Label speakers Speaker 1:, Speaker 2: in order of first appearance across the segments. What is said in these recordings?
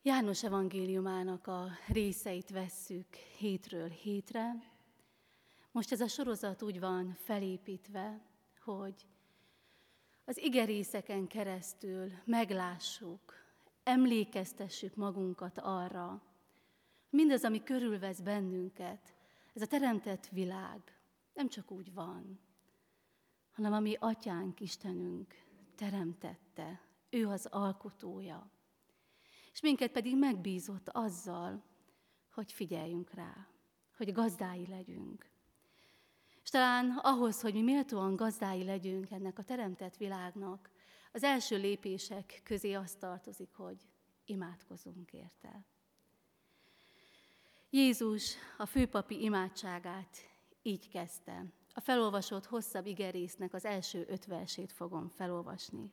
Speaker 1: János evangéliumának a részeit vesszük hétről hétre. Most ez a sorozat úgy van felépítve, hogy az igerészeken keresztül meglássuk, emlékeztessük magunkat arra, mindaz, ami körülvesz bennünket, ez a teremtett világ nem csak úgy van, hanem a mi Atyánk, Istenünk teremtette, ő az alkotója. És minket pedig megbízott azzal, hogy figyeljünk rá, hogy gazdái legyünk. És talán ahhoz, hogy mi méltóan gazdái legyünk ennek a teremtett világnak, az első lépések közé azt tartozik, hogy imádkozzunk érte. Jézus a főpapi imádságát így kezdte. A felolvasott hosszabb igerésznek az első 5 versét fogom felolvasni.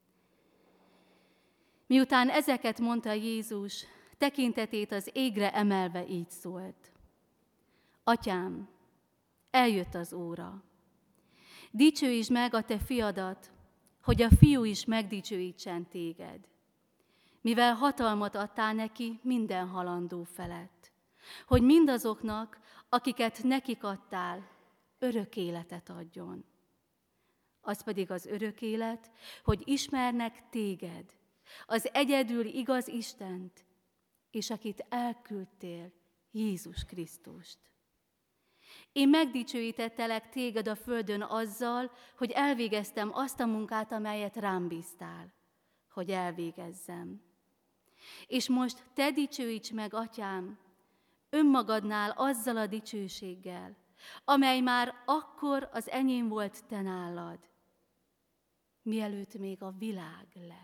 Speaker 1: Miután ezeket mondta Jézus, tekintetét az égre emelve így szólt. Atyám, eljött az óra. Dicsőítsd meg a te fiadat, hogy a fiú is megdicsőítsen téged, mivel hatalmat adtál neki minden halandó felett, hogy mindazoknak, akiket nekik adtál, örök életet adjon. Az pedig az örök élet, hogy ismernek téged, az egyedül igaz Istent, és akit elküldtél, Jézus Krisztust. Én megdicsőítettelek téged a földön azzal, hogy elvégeztem azt a munkát, amelyet rám bíztál, hogy elvégezzem. És most te dicsőíts meg, Atyám, önmagadnál azzal a dicsőséggel, amely már akkor az enyém volt te nálad, mielőtt még a világ lett.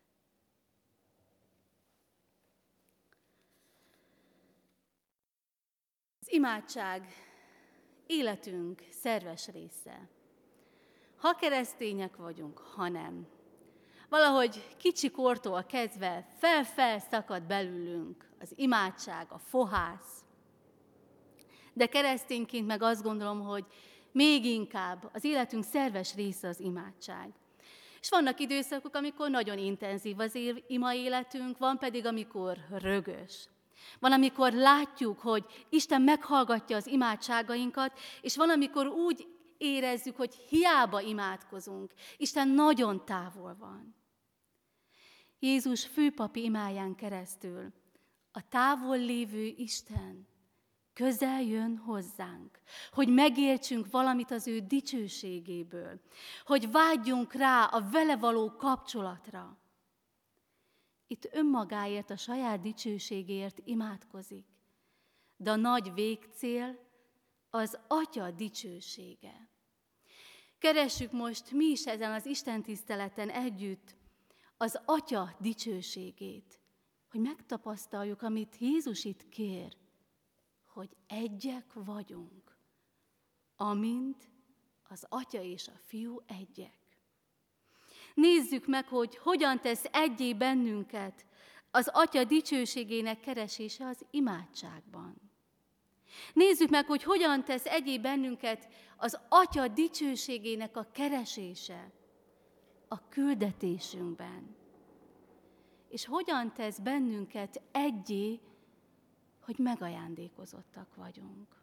Speaker 1: Az imádság életünk szerves része. Ha keresztények vagyunk, ha nem. Valahogy kicsi kortól kezdve fel szakad belőlünk az imádság, a fohász. De keresztényként meg azt gondolom, hogy még inkább az életünk szerves része az imádság. És vannak időszakok, amikor nagyon intenzív az ima életünk, van pedig, amikor rögös. Van, amikor látjuk, hogy Isten meghallgatja az imádságainkat, és van, amikor úgy érezzük, hogy hiába imádkozunk. Isten nagyon távol van. Jézus főpapi imáján keresztül a távol lévő Isten közel jön hozzánk, hogy megértsünk valamit az ő dicsőségéből, hogy vágyjunk rá a vele való kapcsolatra. Itt önmagáért, a saját dicsőségért imádkozik, de a nagy végcél az Atya dicsősége. Keressük most mi is ezen az istentiszteleten együtt az Atya dicsőségét, hogy megtapasztaljuk, amit Jézus itt kér, hogy egyek vagyunk, amint az Atya és a Fiú egyek. Nézzük meg, hogy hogyan tesz egyé bennünket az Atya dicsőségének keresése az imádságban. Nézzük meg, hogy hogyan tesz egyé bennünket az Atya dicsőségének a keresése a küldetésünkben. És hogyan tesz bennünket egyé, hogy megajándékozottak vagyunk.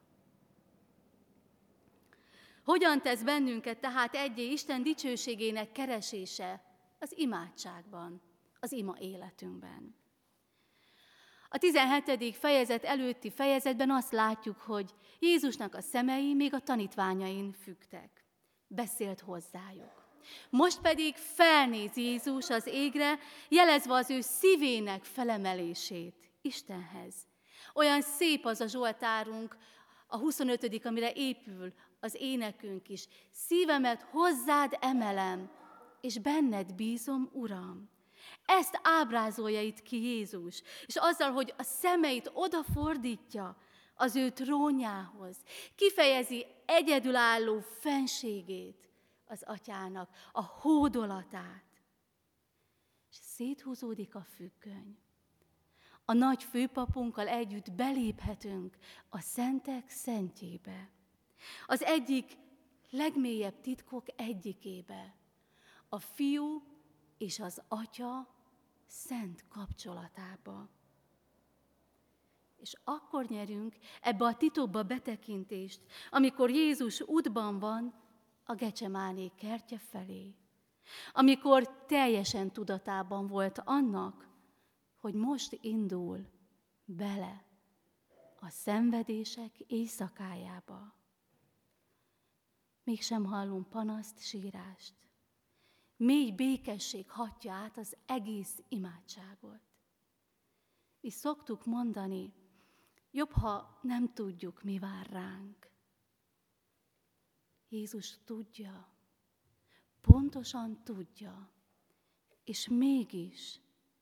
Speaker 1: Hogyan tesz bennünket tehát egyé Isten dicsőségének keresése az imádságban, az ima életünkben. A 17. fejezet előtti fejezetben azt látjuk, hogy Jézusnak a szemei még a tanítványain függtek. Beszélt hozzájuk. Most pedig felnéz Jézus az égre, jelezve az ő szívének felemelését Istenhez. Olyan szép az a zsoltárunk, a 25., amire épül az énekünk is. Szívemet hozzád emelem, és benned bízom, Uram. Ezt ábrázolja itt ki Jézus, és azzal, hogy a szemeit odafordítja az ő trónjához, kifejezi egyedülálló fenségét az Atyának, a hódolatát. És széthúzódik a függöny. A nagy főpapunkkal együtt beléphetünk a szentek szentjébe. Az egyik legmélyebb titkok egyikébe. A Fiú és az Atya szent kapcsolatába. És akkor nyerünk ebbe a titokba betekintést, amikor Jézus útban van a Gecsemáné kertje felé. Amikor teljesen tudatában volt annak, hogy most indul bele a szenvedések éjszakájába. Mégsem hallunk panaszt, sírást. Mély békesség hatja át az egész imádságot. Mi szoktuk mondani, jobb, ha nem tudjuk, mi vár ránk. Jézus tudja, pontosan tudja, és mégis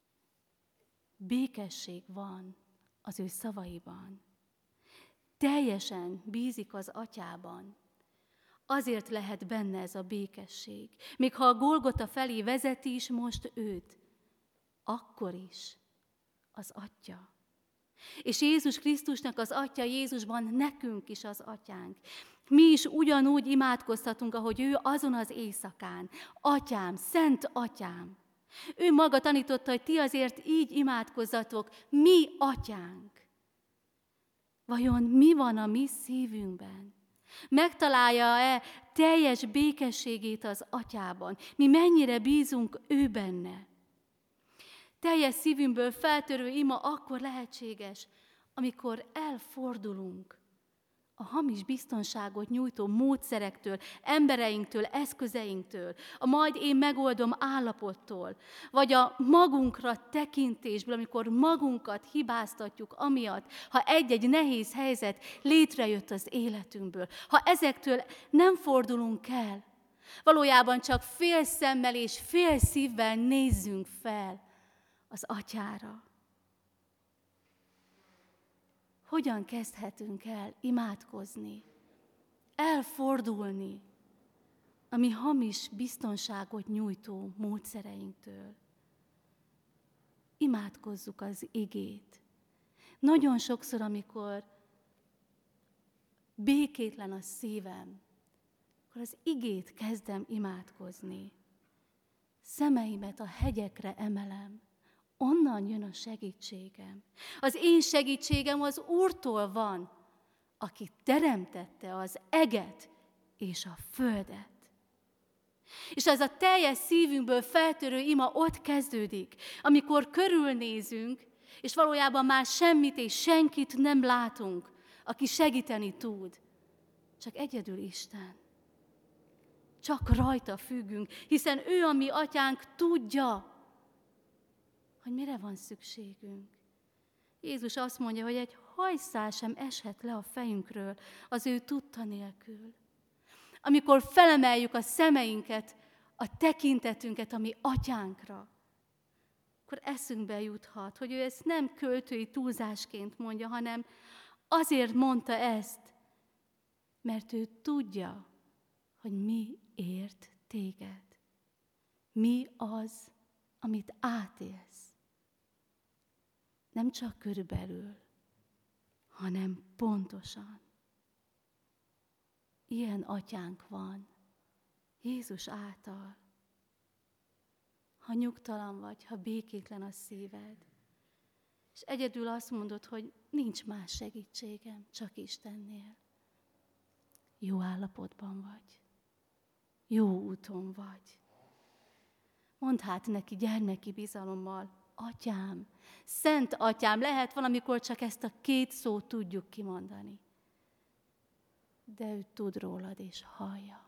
Speaker 1: békesség van az ő szavaiban. Teljesen bízik az Atyában. Azért lehet benne ez a békesség. Még ha a Golgota felé vezeti is most őt, akkor is az Atya. És Jézus Krisztusnak az Atya Jézusban nekünk is az Atyánk. Mi is ugyanúgy imádkozhatunk, ahogy ő azon az éjszakán. Atyám, Szent Atyám. Ő maga tanította, hogy ti azért így imádkozzatok, mi Atyánk. Vajon mi van a mi szívünkben? Megtalálja-e teljes békességét az Atyában? Mi mennyire bízunk ő benne? Teljes szívünkből feltörő ima akkor lehetséges, amikor elfordulunk a hamis biztonságot nyújtó módszerektől, embereinktől, eszközeinktől, a majd én megoldom állapottól, vagy a magunkra tekintésből, amikor magunkat hibáztatjuk amiatt, ha egy-egy nehéz helyzet létrejött az életünkből. Ha ezektől nem fordulunk el, valójában csak fél szemmel és fél szívvel nézzünk fel az Atyára. Hogyan kezdhetünk el imádkozni, elfordulni a mi hamis biztonságot nyújtó módszereinktől? Imádkozzuk az igét. Nagyon sokszor, amikor békétlen a szívem, akkor az igét kezdem imádkozni. Szemeimet a hegyekre emelem. Onnan jön a segítségem. Az én segítségem az Úrtól van, aki teremtette az eget és a földet. És ez a teljes szívünkből feltörő ima ott kezdődik, amikor körülnézünk, és valójában már semmit és senkit nem látunk, aki segíteni tud. Csak egyedül Isten. Csak rajta függünk, hiszen ő, a mi Atyánk, tudja, hogy mire van szükségünk. Jézus azt mondja, hogy egy hajszál sem eshet le a fejünkről az ő tudta nélkül. Amikor felemeljük a szemeinket, a tekintetünket a mi Atyánkra, akkor eszünkbe juthat, hogy ő ezt nem költői túlzásként mondja, hanem azért mondta ezt, mert ő tudja, hogy mi ért téged. Mi az, amit átélsz. Nem csak körülbelül, hanem pontosan. Ilyen Atyánk van, Jézus által. Ha nyugtalan vagy, ha békétlen a szíved, és egyedül azt mondod, hogy nincs más segítségem, csak Istennél. Jó állapotban vagy, jó úton vagy. Mondd hát neki gyermeki bizalommal, Atyám, Szent Atyám, lehet valamikor csak ezt a két szót tudjuk kimondani. De ő tud rólad és hallja.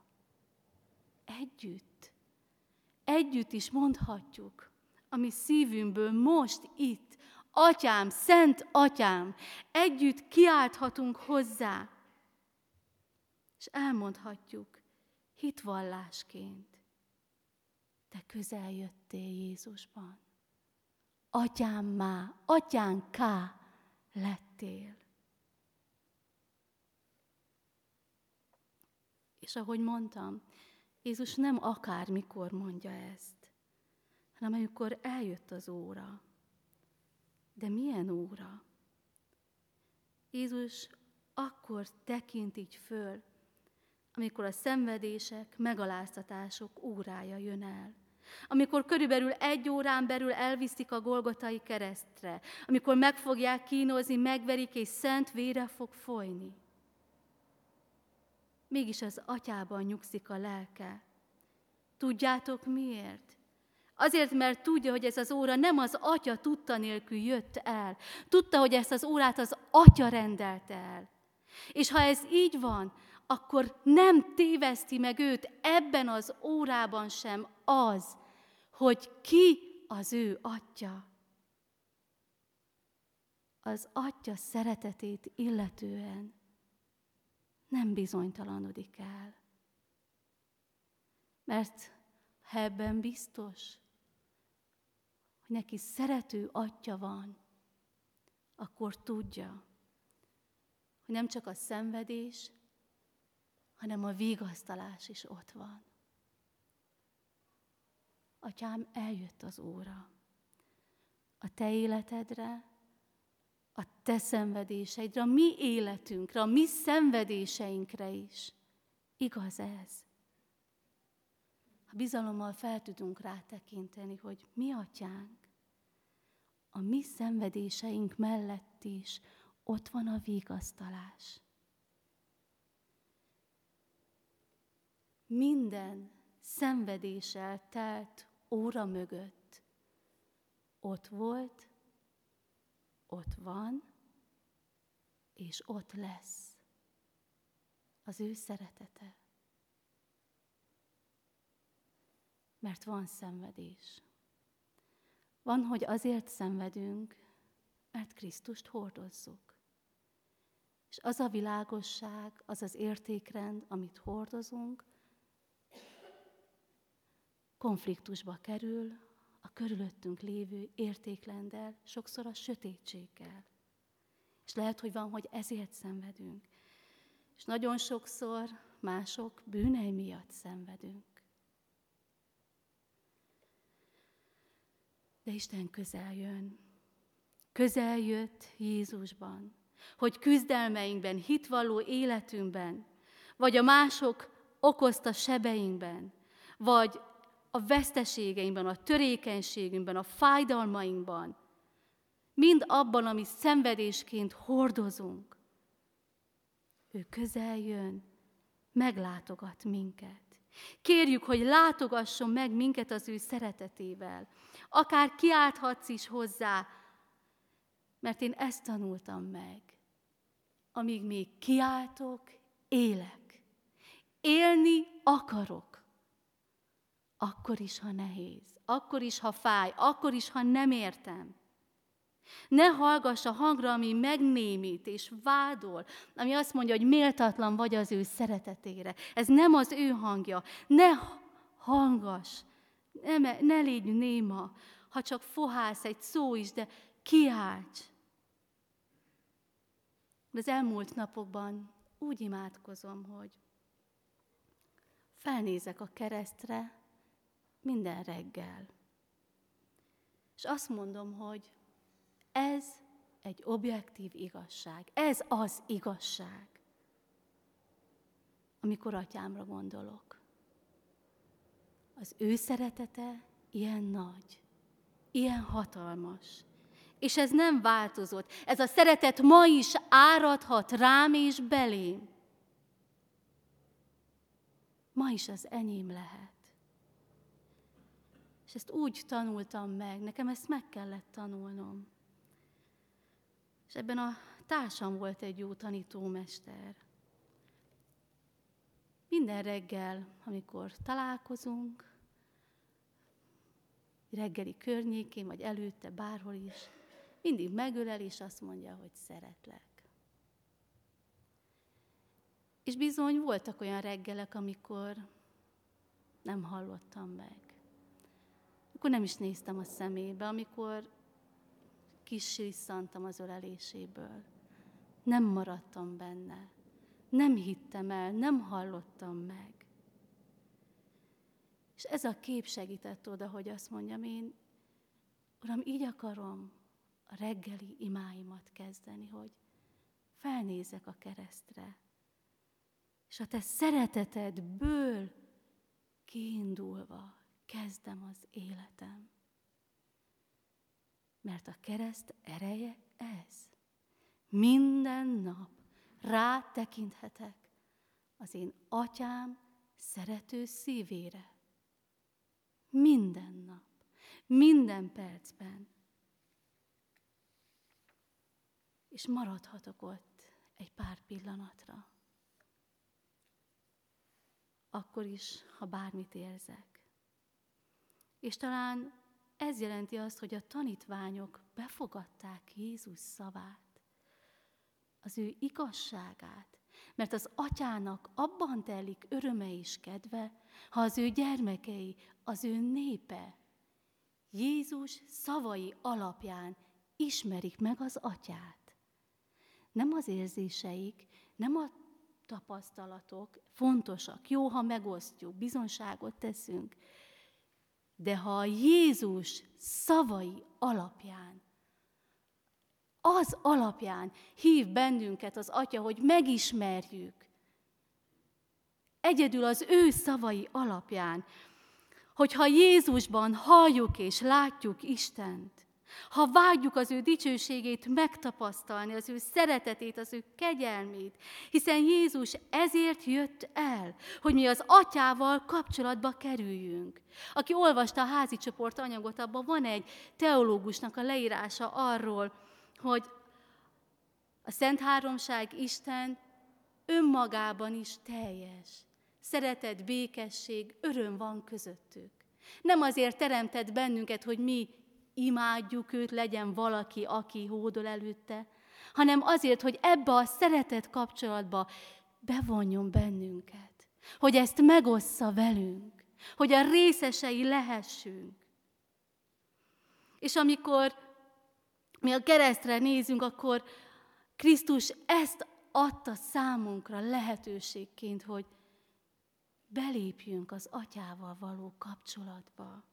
Speaker 1: Együtt is mondhatjuk, ami szívünkből most itt, Atyám, Szent Atyám, együtt kiálthatunk hozzá, és elmondhatjuk hitvallásként, te közel jöttél Jézusban. Atyámmá, Atyánká lettél. És ahogy mondtam, Jézus nem akármikor mondja ezt, hanem amikor eljött az óra. De milyen óra? Jézus akkor tekint így föl, amikor a szenvedések, megaláztatások órája jön el. Amikor körülbelül 1 órán belül elviszik a Golgotai keresztre, amikor meg fogják kínozni, megverik, és szent vére fog folyni. Mégis az Atyában nyugszik a lelke. Tudjátok miért? Azért, mert tudja, hogy ez az óra nem az Atya tudta nélkül jött el. Tudta, hogy ezt az órát az Atya rendelte el. És ha ez így van, akkor nem téveszti meg őt ebben az órában sem az, hogy ki az ő Atya. Az Atya szeretetét illetően nem bizonytalanodik el. Mert ha ebben biztos, hogy neki szerető Atya van, akkor tudja, hogy nem csak a szenvedés, hanem a vigasztalás is ott van. Atyám, eljött az óra. A te életedre, a te szenvedéseidre, a mi életünkre, a mi szenvedéseinkre is. Igaz ez? Ha bizalommal fel tudunk rá tekinteni, hogy mi Atyánk, a mi szenvedéseink mellett is ott van a vigasztalás. Minden szenvedéssel telt óra mögött ott volt, ott van, és ott lesz az ő szeretete. Mert van szenvedés. Van, hogy azért szenvedünk, mert Krisztust hordozzuk. És az a világosság, az az értékrend, amit hordozunk, konfliktusba kerül a körülöttünk lévő értékrenddel, sokszor a sötétséggel. És lehet, hogy van, hogy ezért szenvedünk. És nagyon sokszor mások bűnei miatt szenvedünk. De Isten közel jön. Közel jött Jézusban, hogy küzdelmeinkben, hitvalló életünkben, vagy a mások okozta sebeinkben, vagy a veszteségeinkben, a törékenységünkben, a fájdalmainkban, mind abban, amit szenvedésként hordozunk. Ő közel jön, meglátogat minket. Kérjük, hogy látogasson meg minket az ő szeretetével. Akár kiálthatsz is hozzá, mert én ezt tanultam meg. Amíg még kiáltok, élek. Élni akarok. Akkor is, ha nehéz. Akkor is, ha fáj. Akkor is, ha nem értem. Ne hallgass a hangra, ami megnémít és vádol, ami azt mondja, hogy méltatlan vagy az ő szeretetére. Ez nem az ő hangja. Ne hallgass, ne légy néma, ha csak fohálsz egy szó is, de kiálts. Az elmúlt napokban úgy imádkozom, hogy felnézek a keresztre minden reggel. És azt mondom, hogy ez egy objektív igazság. Ez az igazság, amikor Atyámra gondolok. Az ő szeretete ilyen nagy, ilyen hatalmas. És ez nem változott. Ez a szeretet ma is áradhat rám és belém. Ma is az enyém lehet. És ezt úgy tanultam meg, nekem ezt meg kellett tanulnom. És ebben a társam volt egy jó tanítómester. Minden reggel, amikor találkozunk, reggeli környékén, vagy előtte, bárhol is, mindig megölel, és azt mondja, hogy szeretlek. És bizony voltak olyan reggelek, amikor nem hallottam meg. Amikor nem is néztem a szemébe, amikor kisisszantam az öleléséből. Nem maradtam benne. Nem hittem el, nem hallottam meg. És ez a kép segített oda, hogy azt mondjam én, Uram, így akarom a reggeli imáimat kezdeni, hogy felnézek a keresztre, és a te szeretetedből kiindulva kezdem az életem. Mert a kereszt ereje ez. Minden nap rátekinthetek az én atyám szerető szívére. Minden nap, minden percben. És maradhatok ott egy pár pillanatra. Akkor is, ha bármit érzek. És talán ez jelenti azt, hogy a tanítványok befogadták Jézus szavát, az ő igazságát, mert az atyának abban telik öröme és kedve, ha az ő gyermekei, az ő népe Jézus szavai alapján ismerik meg az atyát. Nem az érzéseik, nem a tapasztalatok fontosak, jó, ha megosztjuk, bizonságot teszünk, de ha a Jézus szavai alapján, az alapján hív bennünket az Atya, hogy megismerjük, egyedül az ő szavai alapján, hogyha Jézusban halljuk és látjuk Istent, ha vágyjuk az ő dicsőségét megtapasztalni, az ő szeretetét, az ő kegyelmét, hiszen Jézus ezért jött el, hogy mi az Atyával kapcsolatba kerüljünk. Aki olvasta a házi csoport anyagot, abban van egy teológusnak a leírása arról, hogy a Szent Háromság Isten önmagában is teljes. Szeretet, békesség, öröm van közöttük. Nem azért teremtett bennünket, hogy mi imádjuk őt, legyen valaki, aki hódol előtte, hanem azért, hogy ebbe a szeretet kapcsolatba bevonjon bennünket, hogy ezt megossza velünk, hogy a részesei lehessünk. És amikor mi a keresztre nézünk, akkor Krisztus ezt adta számunkra lehetőségként, hogy belépjünk az Atyával való kapcsolatba.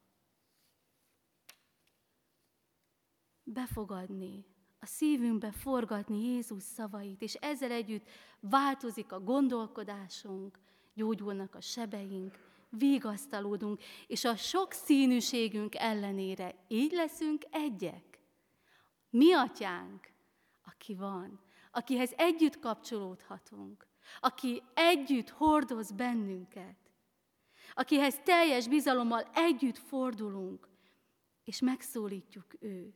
Speaker 1: Befogadni, a szívünkbe forgatni Jézus szavait, és ezzel együtt változik a gondolkodásunk, gyógyulnak a sebeink, vigasztalódunk, és a sok színűségünk ellenére így leszünk egyek. Mi Atyánk, aki van, akihez együtt kapcsolódhatunk, aki együtt hordoz bennünket, akihez teljes bizalommal együtt fordulunk, és megszólítjuk őt.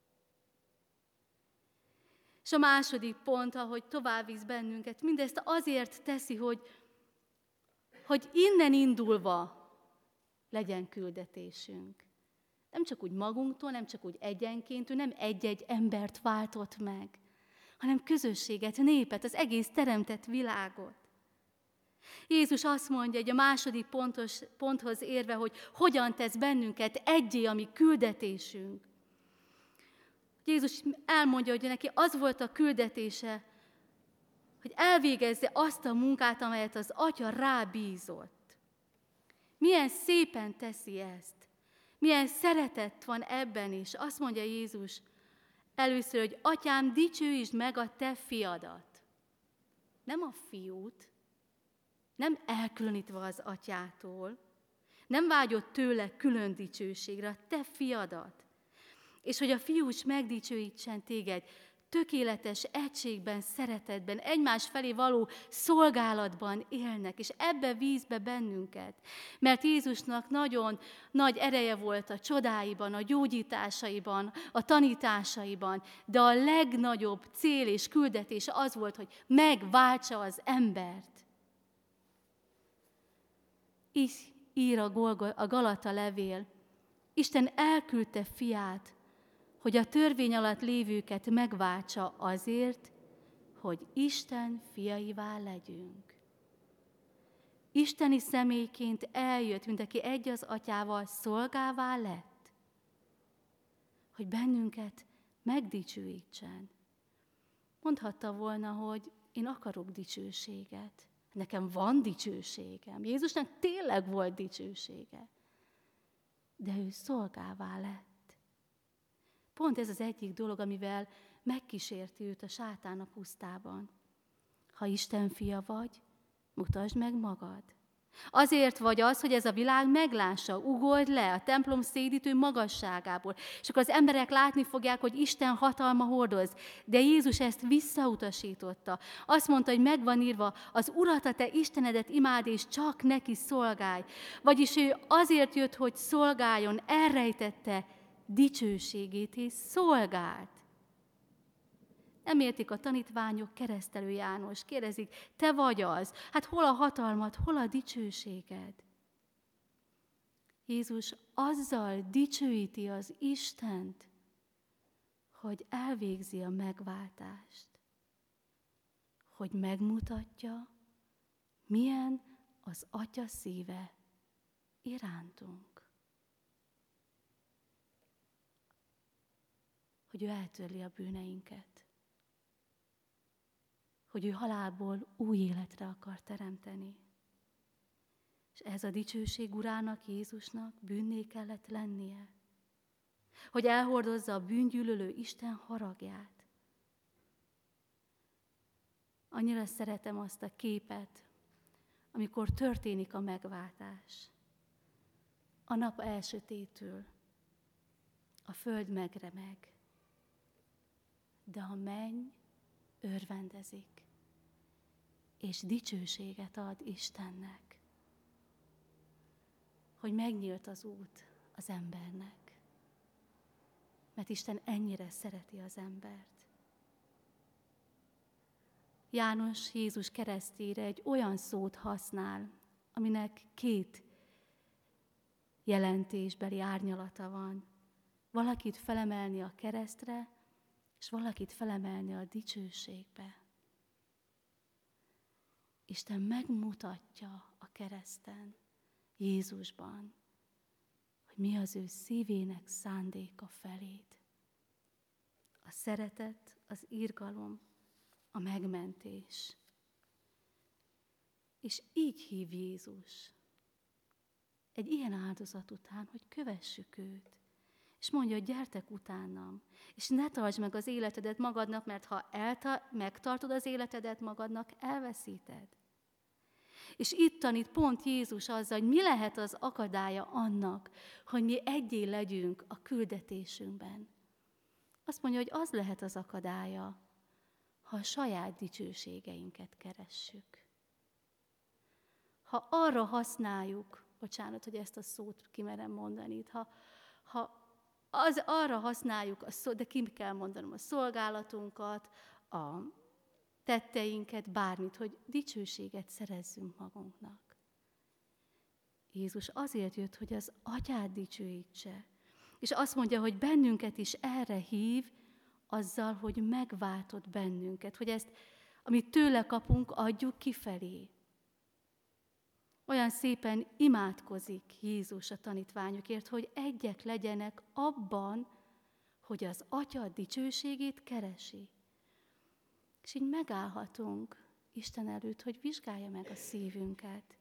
Speaker 1: És a második pont, ahogy tovább visz bennünket, mindezt azért teszi, hogy innen indulva legyen küldetésünk. Nem csak úgy magunktól, nem csak úgy egyenként, ő nem egy-egy embert váltott meg, hanem közösséget, népet, az egész teremtett világot. Jézus azt mondja, hogy a második ponthoz érve, hogy hogyan tesz bennünket egyé a mi küldetésünk. Jézus elmondja, hogy neki az volt a küldetése, hogy elvégezze azt a munkát, amelyet az Atya rábízott. Milyen szépen teszi ezt, milyen szeretet van ebben is. Azt mondja Jézus először, hogy Atyám, dicsőítsd meg a te fiadat. Nem a fiút, nem elkülönítve az Atyától, nem vágyott tőle külön dicsőségre, a te fiadat. És hogy a fiú is megdicsőítsen téged, tökéletes egységben, szeretetben, egymás felé való szolgálatban élnek, és ebbe víz be bennünket. Mert Jézusnak nagyon nagy ereje volt a csodáiban, a gyógyításaiban, a tanításaiban, de a legnagyobb cél és küldetés az volt, hogy megváltsa az embert. Így ír a Galata levél. Isten elküldte fiát, hogy a törvény alatt lévőket megváltsa azért, hogy Isten fiaivá legyünk. Isteni személyként eljött, mint aki egy az Atyával szolgává lett, hogy bennünket megdicsőítsen. Mondhatta volna, hogy én akarok dicsőséget. Nekem van dicsőségem. Jézusnak tényleg volt dicsősége. De ő szolgává lett. Pont ez az egyik dolog, amivel megkísérti őt a sátán a pusztában. Ha Isten fia vagy, mutasd meg magad. Azért vagy az, hogy ez a világ meglássa, ugorj le a templom szédítő magasságából, és akkor az emberek látni fogják, hogy Isten hatalma hordoz. De Jézus ezt visszautasította. Azt mondta, hogy megvan írva, az Urat, a te Istenedet imád, és csak neki szolgálj. Vagyis ő azért jött, hogy szolgáljon, elrejtette dicsőségét, és szolgált. Nem értik a tanítványok, Keresztelő János. Kérdezik, te vagy az? Hát hol a hatalmad, hol a dicsőséged? Jézus azzal dicsőíti az Istent, hogy elvégzi a megváltást. Hogy megmutatja, milyen az Atya szíve irántunk. Hogy ő eltörli a bűneinket. Hogy ő halálból új életre akar teremteni. És ez a dicsőség Urának, Jézusnak bűnné kellett lennie. Hogy elhordozza a bűngyűlölő Isten haragját. Annyira szeretem azt a képet, amikor történik a megváltás. A nap elsötétül, a föld megremeg, de a menny örvendezik, és dicsőséget ad Istennek, hogy megnyílt az út az embernek, mert Isten ennyire szereti az embert. János Jézus keresztjére egy olyan szót használ, aminek két jelentésbeli árnyalata van. Valakit felemelni a keresztre, és valakit felemelni a dicsőségbe. Isten megmutatja a kereszten, Jézusban, hogy mi az ő szívének szándéka feléd. A szeretet, az irgalom, a megmentés. És így hív Jézus egy ilyen áldozat után, hogy kövessük őt. És mondja, hogy gyertek utánam, és ne tartsd meg az életedet magadnak, mert ha megtartod az életedet magadnak, elveszíted. És itt tanít pont Jézus azzal, hogy mi lehet az akadálya annak, hogy mi egyé legyünk a küldetésünkben. Azt mondja, hogy az lehet az akadálya, ha a saját dicsőségeinket keressük. Ha arra használjuk, bocsánat, hogy ezt a szót kimerem mondani, ha arra használjuk, de ki kell mondanom, a szolgálatunkat, a tetteinket, bármit, hogy dicsőséget szerezzünk magunknak. Jézus azért jött, hogy az Atyát dicsőítse. És azt mondja, hogy bennünket is erre hív, azzal, hogy megváltott bennünket, hogy ezt, amit tőle kapunk, adjuk kifelé. Olyan szépen imádkozik Jézus a tanítványokért, hogy egyek legyenek abban, hogy az Atya dicsőségét keresi. És így megállhatunk Isten előtt, hogy vizsgálja meg a szívünket.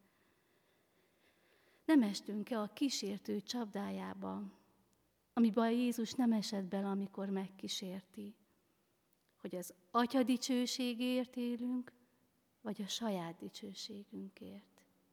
Speaker 1: Nem estünk-e a kísértő csapdájába, amiben Jézus nem esett bele, amikor megkísérti, hogy az Atya dicsőségért élünk, vagy a saját dicsőségünkért.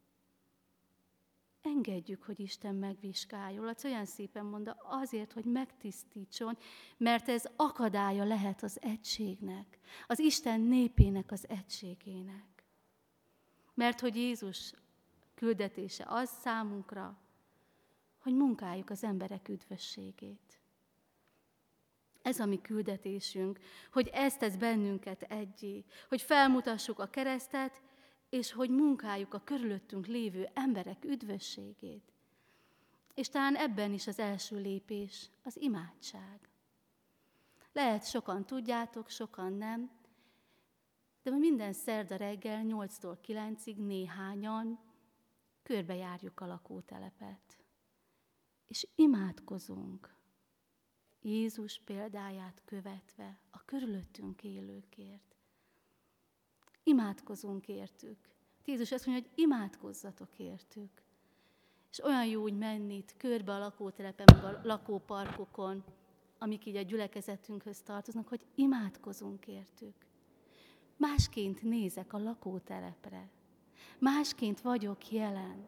Speaker 1: Engedjük, hogy Isten megvizsgáljon. Laci olyan szépen mondta, azért, hogy megtisztítson, mert ez akadálya lehet az egységnek, az Isten népének az egységének. Mert hogy Jézus küldetése az számunkra, hogy munkáljuk az emberek üdvösségét. Ez a mi küldetésünk, hogy ezt tesz bennünket egyé, hogy felmutassuk a keresztet, és hogy munkáljuk a körülöttünk lévő emberek üdvösségét. És talán ebben is az első lépés az imádság. Lehet sokan tudjátok, sokan nem, de minden szerda reggel 8-tól 9-ig néhányan körbejárjuk a lakótelepet. És imádkozunk Jézus példáját követve a körülöttünk élőkért. Imádkozunk értük. Jézus azt mondja, hogy imádkozzatok értük. És olyan jó úgy menni itt körbe a lakótelepen, meg a lakóparkokon, amik így a gyülekezetünkhöz tartoznak, hogy imádkozunk értük. Másként nézek a lakótelepre. Másként vagyok jelen.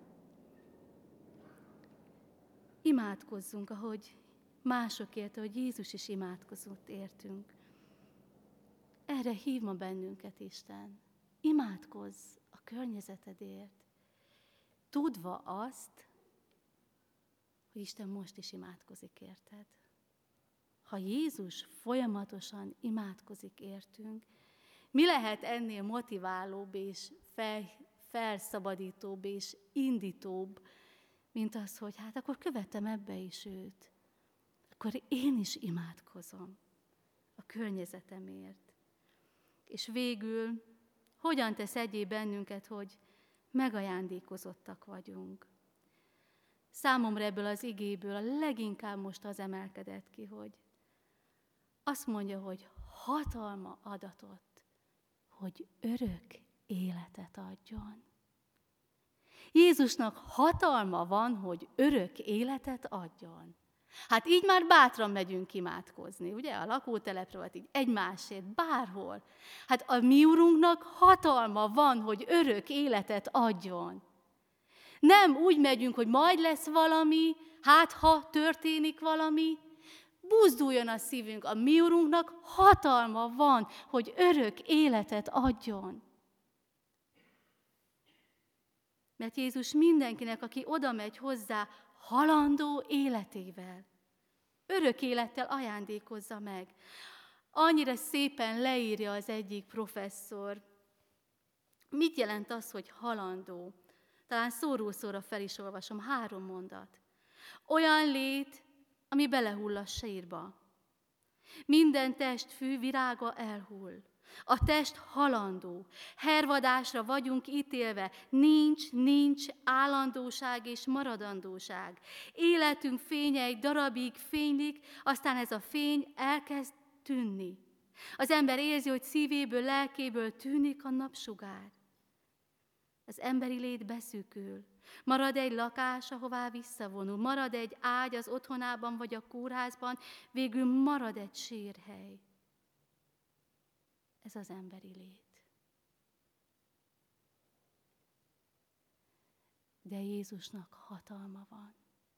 Speaker 1: Imádkozzunk, ahogy másokért, ahogy Jézus is imádkozott értünk. Erre hív ma bennünket Isten. Imádkozz a környezetedért, tudva azt, hogy Isten most is imádkozik érted. Ha Jézus folyamatosan imádkozik értünk, mi lehet ennél motiválóbb és felszabadítóbb és indítóbb, mint az, hogy hát akkor követem ebbe is őt. Akkor én is imádkozom a környezetemért. És végül, hogyan tesz egyé bennünket, hogy megajándékozottak vagyunk. Számomra ebből az igéből a leginkább most az emelkedett ki, hogy azt mondja, hogy hatalma adatott, hogy örök életet adjon. Jézusnak hatalma van, hogy örök életet adjon. Hát így már bátran megyünk imádkozni, ugye? A lakótelepről, hát így egymásért, bárhol. Hát a mi Urunknak hatalma van, hogy örök életet adjon. Nem úgy megyünk, hogy majd lesz valami, hát ha történik valami. Buzduljon a szívünk, a mi Urunknak hatalma van, hogy örök életet adjon. Mert Jézus mindenkinek, aki oda megy hozzá, halandó életével, örök élettel ajándékozza meg. Annyira szépen leírja az egyik professzor. Mit jelent az, hogy halandó? Talán szóról szóra fel is olvasom, 3 mondat. Olyan lét, ami belehull a sírba. Minden testfű virága elhull. A test halandó, hervadásra vagyunk ítélve, nincs állandóság és maradandóság. Életünk fénye egy darabig fénylik, aztán ez a fény elkezd tűnni. Az ember érzi, hogy szívéből, lelkéből tűnik a napsugár. Az emberi lét beszűkül. Marad egy lakás, ahová visszavonul. Marad egy ágy az otthonában vagy a kórházban, végül marad egy sírhely. Ez az emberi lét. De Jézusnak hatalma van,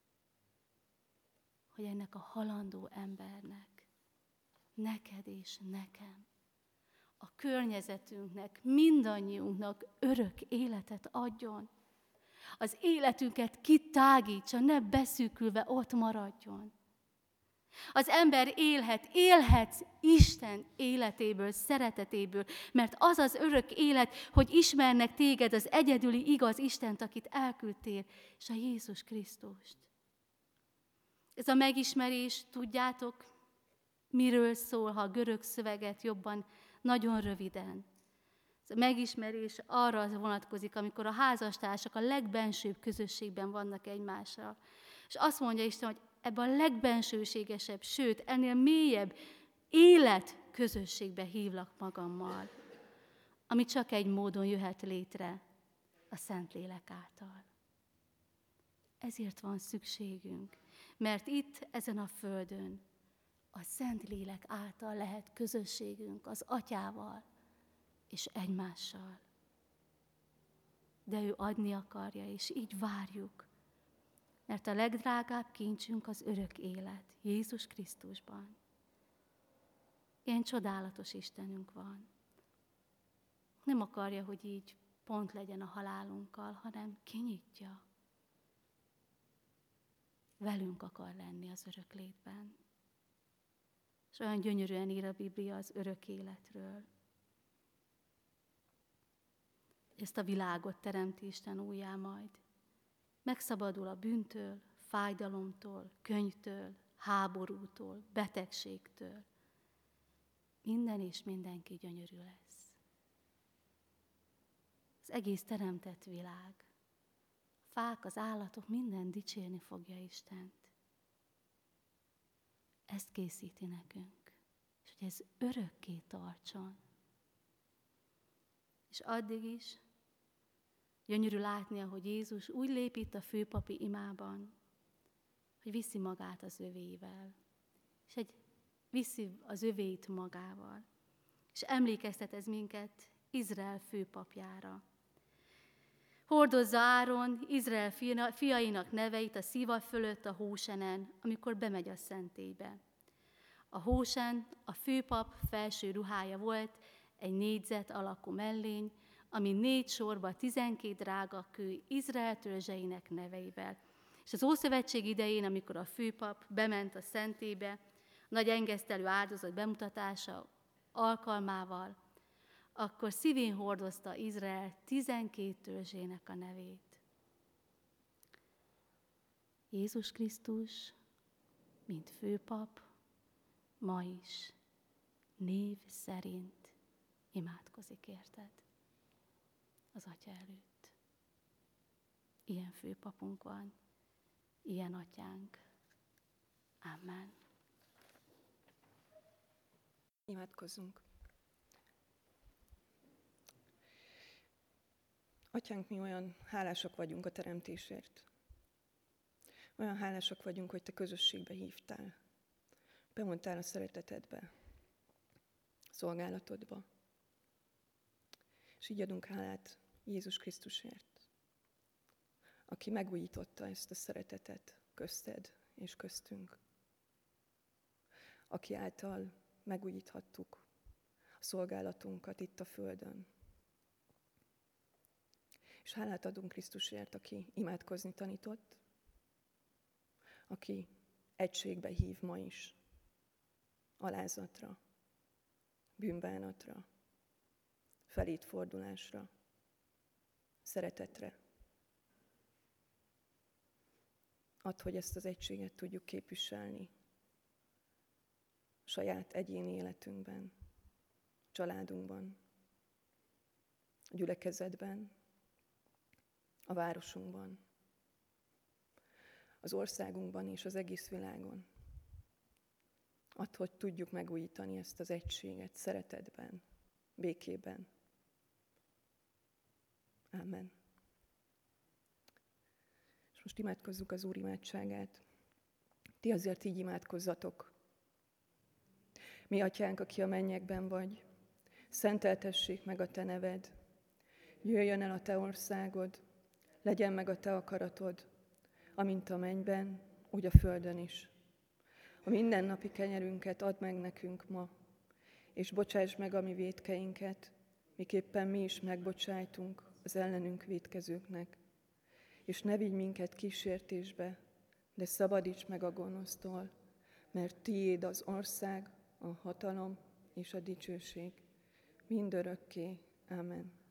Speaker 1: hogy ennek a halandó embernek, neked és nekem, a környezetünknek, mindannyiunknak örök életet adjon. Az életünket kitágítsa, ne beszűkülve ott maradjon. Az ember élhetsz Isten életéből, szeretetéből, mert az az örök élet, hogy ismernek téged az egyedüli igaz Istent, akit elküldtél, és a Jézus Krisztust. Ez a megismerés, tudjátok, miről szól, ha a görög szöveget jobban, nagyon röviden. Ez a megismerés arra vonatkozik, amikor a házastársak a legbensőbb közösségben vannak egymással. És azt mondja Isten, hogy ebben a legbensőségesebb, sőt, ennél mélyebb életközösségbe hívlak magammal, ami csak egy módon jöhet létre, a Szentlélek által. Ezért van szükségünk, mert itt, ezen a földön, a Szentlélek által lehet közösségünk az Atyával és egymással. De ő adni akarja, és így várjuk, mert a legdrágább kincsünk az örök élet, Jézus Krisztusban. Ilyen csodálatos Istenünk van. Nem akarja, hogy így pont legyen a halálunkkal, hanem kinyitja. Velünk akar lenni az örök létben. És olyan gyönyörűen ír a Biblia az örök életről. Ezt a világot teremti Isten újjá majd. Megszabadul a bűntől, fájdalomtól, könyvtől, háborútól, betegségtől. Minden és mindenki gyönyörű lesz. Az egész teremtett világ, a fák, az állatok, minden dicsérni fogja Istent. Ezt készíti nekünk, és hogy ez örökké tartson. És addig is gyönyörű látni, ahogy Jézus úgy lép itt a főpapi imában, hogy viszi magát az övéivel, és viszi az övéit magával. És emlékeztet ez minket Izrael főpapjára. Hordozza Áron Izrael fiainak neveit a szíva fölött a hósenen, amikor bemegy a szentélybe. A hósen a főpap felső ruhája volt, egy négyzet alakú mellény, ami 4 sorba 12 drága kő Izrael törzseinek neveivel. És az Ószövetség idején, amikor a főpap bement a szentélybe, nagy engesztelő áldozat bemutatása alkalmával, akkor szívén hordozta Izrael 12 törzsének a nevét. Jézus Krisztus, mint főpap, ma is név szerint imádkozik érted az Atya előtt. Ilyen főpapunk van, ilyen atyánk. Amen.
Speaker 2: Imádkozzunk. Atyánk, mi olyan hálásak vagyunk a teremtésért. Olyan hálásak vagyunk, hogy Te közösségbe hívtál. Bemondtál a szeretetedbe, a szolgálatodba. És így adunk hálát Jézus Krisztusért, aki megújította ezt a szeretetet közted és köztünk. Aki által megújíthattuk a szolgálatunkat itt a földön. És hálát adunk Krisztusért, aki imádkozni tanított, aki egységbe hív ma is, alázatra, bűnbánatra, felét fordulásra, szeretetre. Add, hogy ezt az egységet tudjuk képviselni saját egyéni életünkben, családunkban, a gyülekezetben, a városunkban, az országunkban és az egész világon. Add, hogy tudjuk megújítani ezt az egységet szeretetben, békében. Ámen. És most imádkozzuk az Úr imádságát. Ti azért így imádkozzatok. Mi atyánk, aki a mennyekben vagy, szenteltessék meg a te neved. Jöjjön el a te országod, legyen meg a te akaratod, amint a mennyben, úgy a földön is. A mindennapi kenyerünket add meg nekünk ma, és bocsáss meg a mi vétkeinket, miképpen mi is megbocsájtunk az ellenünk vétkezőknek. És ne vigy minket kísértésbe, de szabadíts meg a gonosztól, mert tiéd az ország, a hatalom és a dicsőség mindörökké. Ámen.